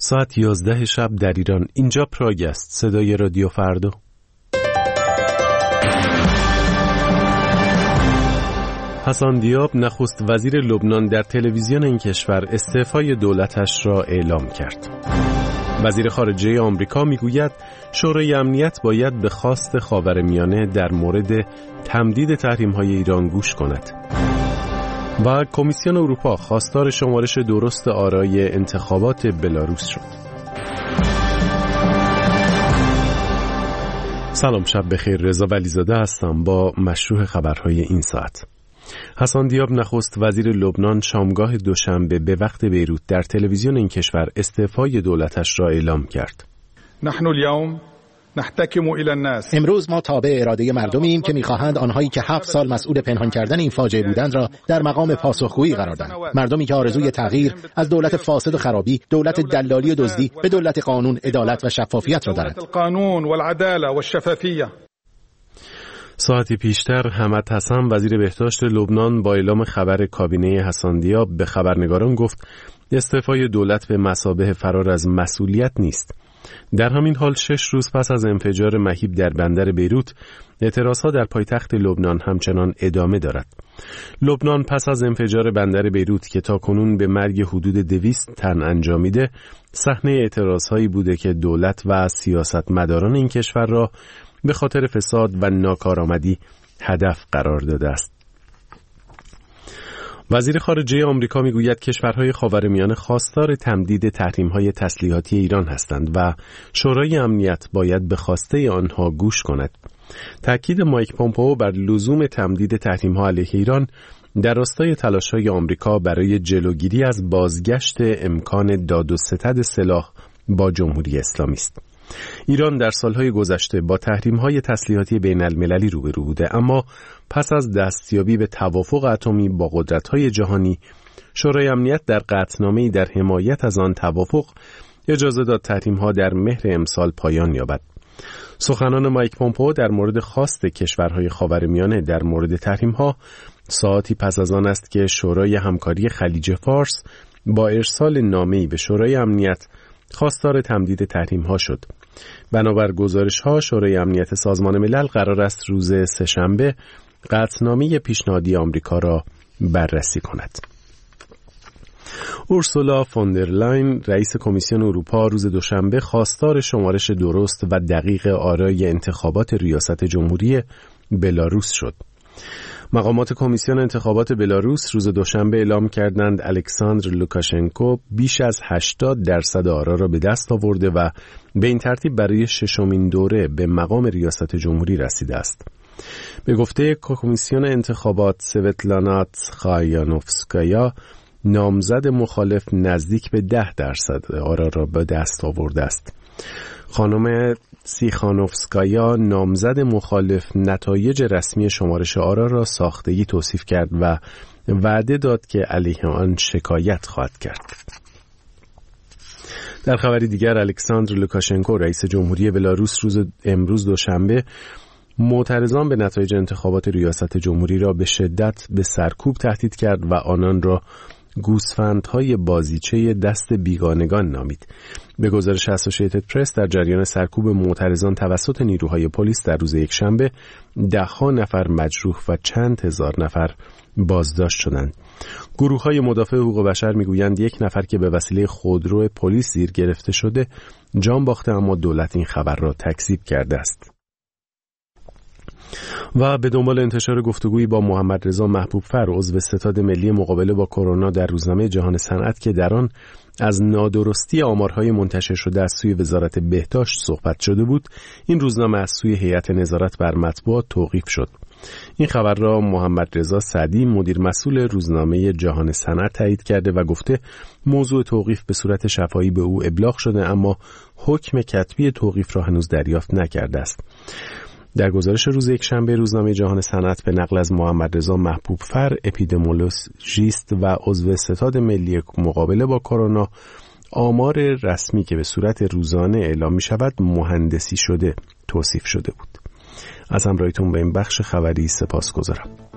ساعت 11 شب در ایران. اینجا پراگ است. صدای رادیو فردا. حسن دیاب نخست وزیر لبنان در تلویزیون این کشور استعفای دولتش را اعلام کرد. وزیر خارجه آمریکا میگوید شورای امنیت باید به خواست خاورمیانه در مورد تمدید تحریم‌های ایران گوش کند. و کمیسیون اروپا خواستار شمارش درست آرای انتخابات بلاروس شد. سلام، شب بخیر. رضا ولیزاده هستم با مشروع خبرهای این ساعت. حسن دیاب نخست وزیر لبنان شامگاه دوشنبه به وقت بیروت در تلویزیون این کشور استعفای دولتش را اعلام کرد. نحن اليوم نحتكم الى الناس. امروز ما تابع اراده مردمیم که می‌خواهند آنهایی که 7 سال مسئول پنهان کردن این فاجعه بودند را در مقام پاسخگویی قرار دهند. مردمی که آرزوی تغییر از دولت فاسد و خرابی، دولت دلالی و دزدی به دولت قانون، عدالت و شفافیت را دارند. القانون والعداله والشفافیه. ساعتی پیشتر حمد حسن وزیر بهداشت لبنان با اعلام خبر کابینه حسن دیاب به خبرنگاران گفت استعفای دولت به مثابه فرار از مسئولیت نیست. در همین حال 6 روز پس از انفجار مهیب در بندر بیروت، اعتراضها در پایتخت لبنان همچنان ادامه دارد. لبنان پس از انفجار بندر بیروت که تاکنون به مرگ حدود 200 تن انجامیده، صحنه اعتراضهایی بوده که دولت و سیاستمداران این کشور را به خاطر فساد و ناکارآمدی هدف قرار داده است. وزیر خارجه آمریکا میگوید کشورهای خاورمیانه خواستار تمدید تحریم‌های تسلیحاتی ایران هستند و شورای امنیت باید به خواسته آنها گوش کند. تأکید مایک پومپئو بر لزوم تمدید تحریم‌ها علیه ایران در راستای تلاش‌های آمریکا برای جلوگیری از بازگشت امکان داد و ستد سلاح با جمهوری اسلامی است. ایران در سالهای گذشته با تحریم‌های تسلیحاتی بین‌المللی روبرو بوده، اما پس از دستیابی به توافق اتمی با قدرت‌های جهانی، شورای امنیت در قطعنامه‌ای در حمایت از آن توافق اجازه داد تحریم‌ها در مهر امسال پایان یابد. سخنان مایک پومپئو در مورد خواست کشورهای خاورمیانه در مورد تحریم‌ها ساعتی پس از آن است که شورای همکاری خلیج فارس با ارسال نامه‌ای به شورای امنیت خواستار تمدید تحریم‌ها شد. بنابر گزارش‌ها شورای امنیت سازمان ملل قرار است روز سه‌شنبه قطعنامه پیشنهادی آمریکا را بررسی کند. اورسولا فوندرلاین رئیس کمیسیون اروپا روز دوشنبه خواستار شمارش درست و دقیق آرای انتخابات ریاست جمهوری بلاروس شد. مقامات کمیسیون انتخابات بلاروس روز دوشنبه اعلام کردند الکساندر لوکاشنکو بیش از 80% آرا را به دست آورده و به این ترتیب برای 6مین دوره به مقام ریاست جمهوری رسیده است. به گفته کمیسیون انتخابات سوتلانا تخایانوفسکایا، نامزد مخالف نزدیک به 10% آرا را به دست آورده است. خانم سیخانوفسکایا نامزد مخالف نتایج رسمی شمارش آرا را ساختگی توصیف کرد و وعده داد که علیه آن شکایت خواهد کرد. در خبری دیگر الکساندر لوکاشنکو رئیس جمهوری بلاروس امروز دوشنبه معترضان به نتایج انتخابات ریاست جمهوری را به شدت به سرکوب تهدید کرد و آنان را گوسفندهای بازیچه دست بیگانگان نامید. به گزارش اسوسییتد پرس در جریان سرکوب معترضان توسط نیروهای پلیس در روز یکشنبه 10 نفر مجروح و چند هزار نفر بازداشت شدند. گروه‌های مدافع حقوق بشر میگویند 1 نفر که به وسیله خودرو پلیس زیر گرفته شده جان باخته، اما دولت این خبر را تکذیب کرده است. و به دنبال انتشار گفتگویی با محمد رضا محبوب‌فر عضو ستاد ملی مقابله با کرونا در روزنامه جهان صنعت که در آن از نادرستی آمارهای منتشر شده از سوی وزارت بهداشت صحبت شده بود، این روزنامه از سوی هیئت نظارت بر مطبوعات توقیف شد. این خبر را محمد رضا سعدی مدیر مسئول روزنامه جهان صنعت تایید کرده و گفته موضوع توقیف به صورت شفاهی به او ابلاغ شده، اما حکم کتبی توقیف را هنوز دریافت نکرده است. در گزارش روز یکشنبه روزنامه جهان صنعت به نقل از محمد رضا محبوب‌فر اپیدمیولوژیست و عضو ستاد ملی مقابله با کرونا، آمار رسمی که به صورت روزانه اعلام می شود مهندسی شده توصیف شده بود. از همراهیتون به این بخش خبری سپاسگزارم.